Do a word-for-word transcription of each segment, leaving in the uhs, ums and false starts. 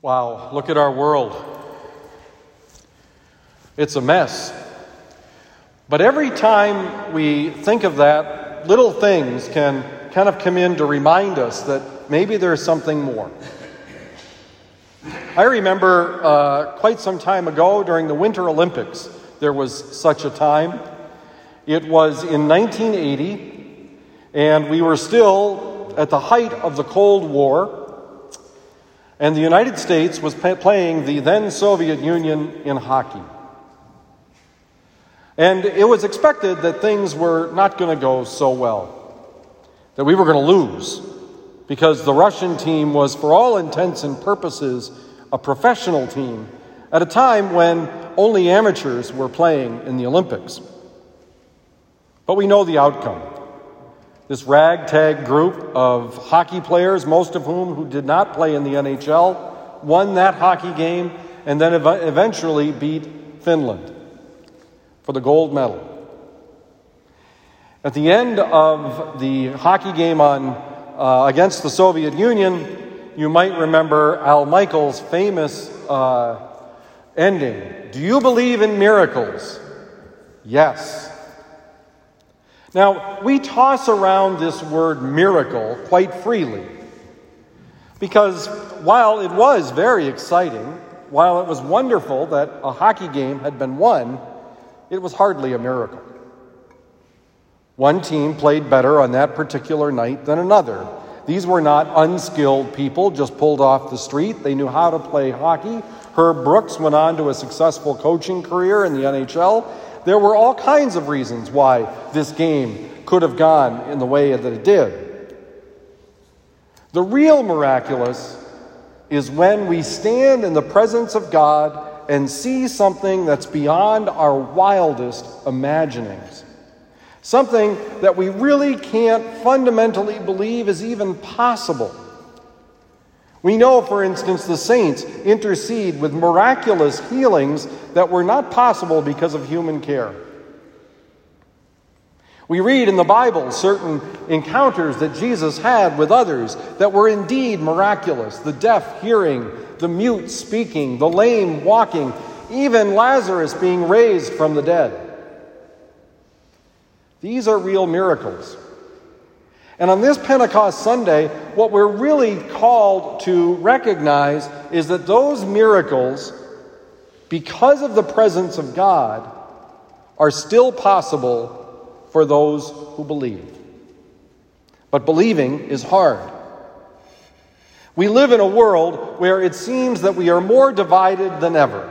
Wow, look at our world. It's a mess. But every time we think of that, little things can kind of come in to remind us that maybe there's something more. I remember uh, quite some time ago during the Winter Olympics, there was such a time. It was in nineteen eighty, and we were still at the height of the Cold War. And the United States was playing the then Soviet Union in hockey. And it was expected that things were not going to go so well, that we were going to lose, because the Russian team was, for all intents and purposes, a professional team at a time when only amateurs were playing in the Olympics. But we know the outcome. This ragtag group of hockey players, most of whom who did not play in the N H L, won that hockey game and then ev- eventually beat Finland for the gold medal. At the end of the hockey game on uh, against the Soviet Union, you might remember Al Michaels' famous uh, ending. Do you believe in miracles? Yes. Now, we toss around this word miracle quite freely because while it was very exciting, while it was wonderful that a hockey game had been won, it was hardly a miracle. One team played better on that particular night than another. These were not unskilled people just pulled off the street. They knew how to play hockey. Herb Brooks went on to a successful coaching career in the N H L. There were all kinds of reasons why this game could have gone in the way that it did. The real miraculous is when we stand in the presence of God and see something that's beyond our wildest imaginings. Something that we really can't fundamentally believe is even possible. We know, for instance, the saints intercede with miraculous healings that were not possible because of human care. We read in the Bible certain encounters that Jesus had with others that were indeed miraculous. The deaf hearing, the mute speaking, the lame walking, even Lazarus being raised from the dead. These are real miracles. And on this Pentecost Sunday, what we're really called to recognize is that those miracles, because of the presence of God, are still possible for those who believe. But believing is hard. We live in a world where it seems that we are more divided than ever.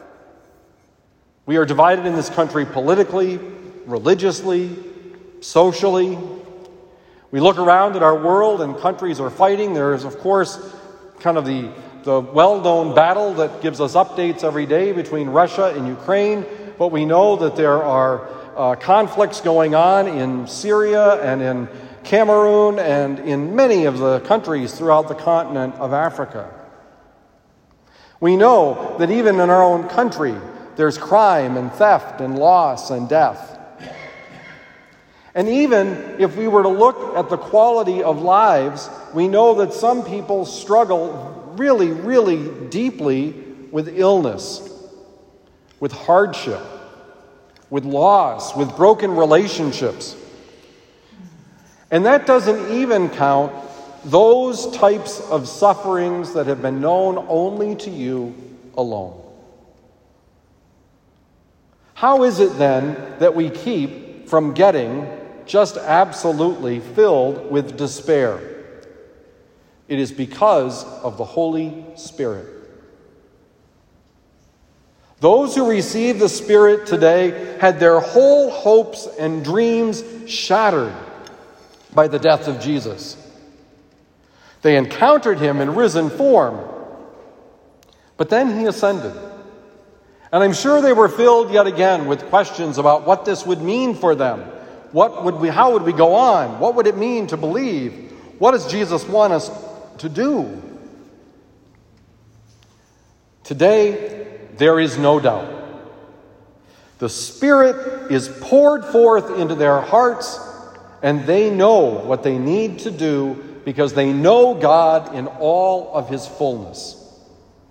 We are divided in this country politically, religiously, socially. We look around at our world and countries are fighting. There is, of course, kind of the, the well-known battle that gives us updates every day between Russia and Ukraine. But we know that there are uh, conflicts going on in Syria and in Cameroon and in many of the countries throughout the continent of Africa. We know that even in our own country, there's crime and theft and loss and death. And even if we were to look at the quality of lives, we know that some people struggle really, really deeply with illness, with hardship, with loss, with broken relationships. And that doesn't even count those types of sufferings that have been known only to you alone. How is it then that we keep from getting just absolutely filled with despair? It is because of the Holy Spirit. Those who received the Spirit today had their whole hopes and dreams shattered by the death of Jesus. They encountered him in risen form, but then he ascended. And I'm sure they were filled yet again with questions about what this would mean for them. What would we, how would we go on? What would it mean to believe? What does Jesus want us to do? Today, there is no doubt. The Spirit is poured forth into their hearts, and they know what they need to do because they know God in all of his fullness.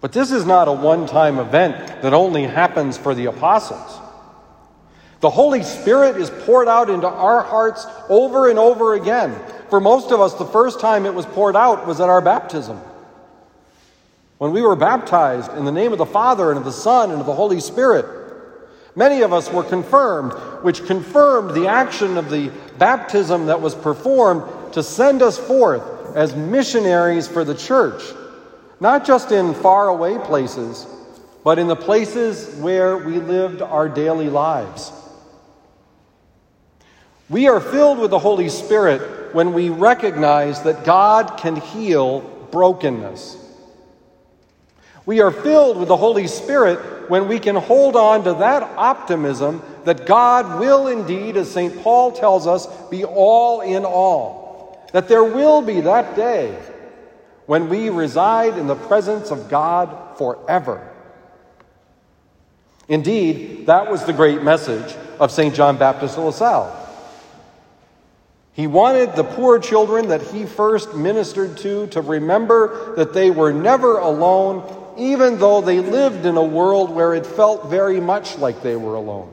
But this is not a one-time event that only happens for the apostles. The Holy Spirit is poured out into our hearts over and over again. For most of us, the first time it was poured out was at our baptism. When we were baptized in the name of the Father and of the Son and of the Holy Spirit, many of us were confirmed, which confirmed the action of the baptism that was performed to send us forth as missionaries for the church, not just in faraway places, but in the places where we lived our daily lives. We are filled with the Holy Spirit when we recognize that God can heal brokenness. We are filled with the Holy Spirit when we can hold on to that optimism that God will indeed, as Saint Paul tells us, be all in all. That there will be that day when we reside in the presence of God forever. Indeed, that was the great message of Saint John Baptist of La Salle. He wanted the poor children that he first ministered to to remember that they were never alone, even though they lived in a world where it felt very much like they were alone.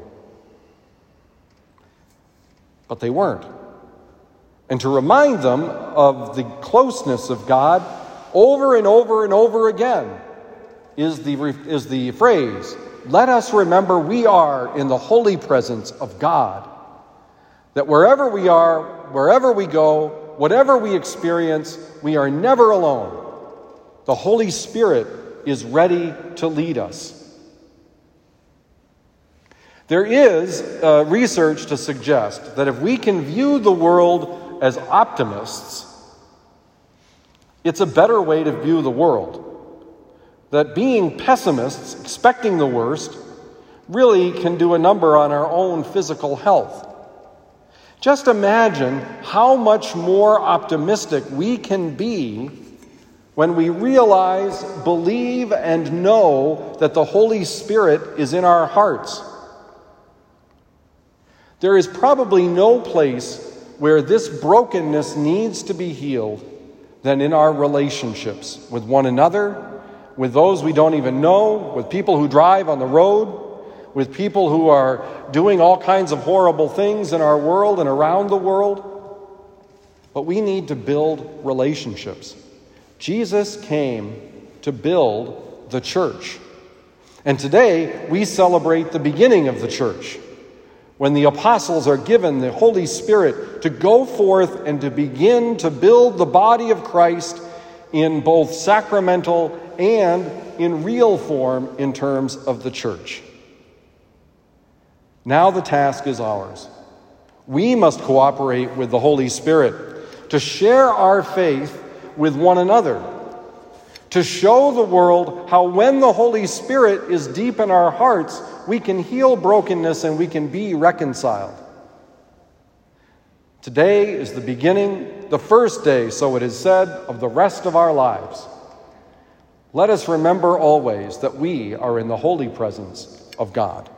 But they weren't. And to remind them of the closeness of God over and over and over again is the, is the phrase, "Let us remember we are in the holy presence of God." That wherever we are, wherever we go, whatever we experience, we are never alone. The Holy Spirit is ready to lead us. There is uh, research to suggest that if we can view the world as optimists, it's a better way to view the world. That being pessimists, expecting the worst, really can do a number on our own physical health. Just imagine how much more optimistic we can be when we realize, believe, and know that the Holy Spirit is in our hearts. There is probably no place where this brokenness needs to be healed than in our relationships with one another, with those we don't even know, with people who drive on the road, with people who are doing all kinds of horrible things in our world and around the world. But we need to build relationships. Jesus came to build the church. And today we celebrate the beginning of the church, when the apostles are given the Holy Spirit to go forth and to begin to build the body of Christ in both sacramental and in real form in terms of the church. Now the task is ours. We must cooperate with the Holy Spirit to share our faith with one another, to show the world how when the Holy Spirit is deep in our hearts, we can heal brokenness and we can be reconciled. Today is the beginning, the first day, so it is said, of the rest of our lives. Let us remember always that we are in the holy presence of God.